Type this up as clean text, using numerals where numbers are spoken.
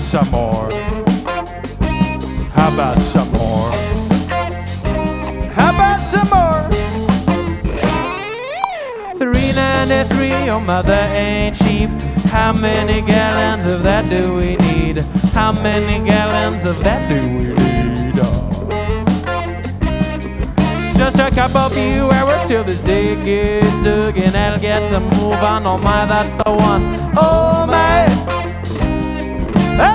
some more? How about some more? How about some more? 393, your mother ain't cheap. How many gallons of that do we need? How many gallons of that do we need? Oh. Just a couple few hours till this dig is dug, and I'll get to move on. Oh my, that's the one. Oh